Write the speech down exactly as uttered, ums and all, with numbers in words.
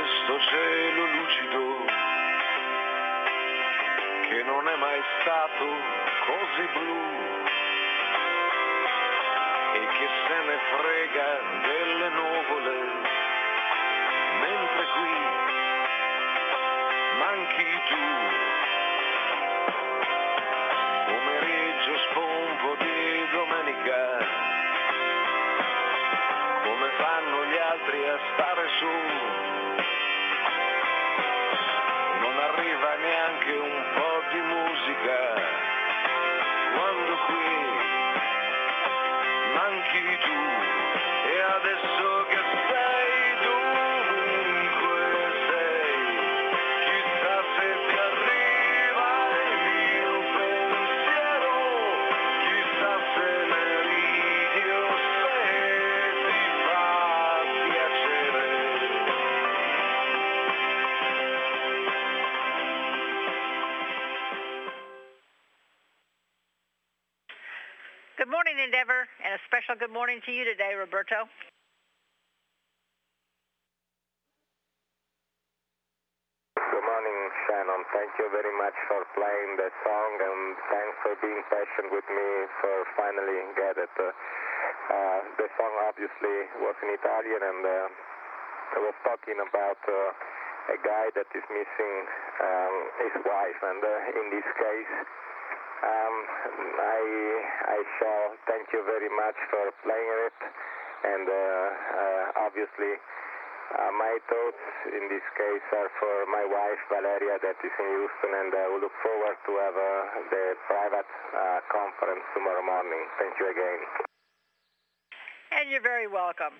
questo cielo lucido che non è mai stato così blu e che se ne frega delle nuvole, mentre qui manchi tu. Pomeriggio spompo di domenica, come fanno gli altri a stare su, non arriva neanche un po' di musica, quando qui manchi tu. E adesso che sei dunque sei, chissà se ti arriva il mio pensiero, chissà se ne ridi o se ti fa piacere. Good morning, Endeavor, and a special good morning to you today, Roberto. Good morning, Shannon. Thank you very much for playing the song, and thanks for being patient with me for finally get it. Uh, uh, the song obviously was in Italian, and uh, I was talking about uh, a guy that is missing um, his wife, and uh, in this case, um, I I shall thank you very much for playing it, and uh, uh, obviously. Uh, my thoughts in this case are for my wife Valeria that is in Houston, and uh, we look forward to have uh, the private uh, conference tomorrow morning. Thank you again. And you're very welcome.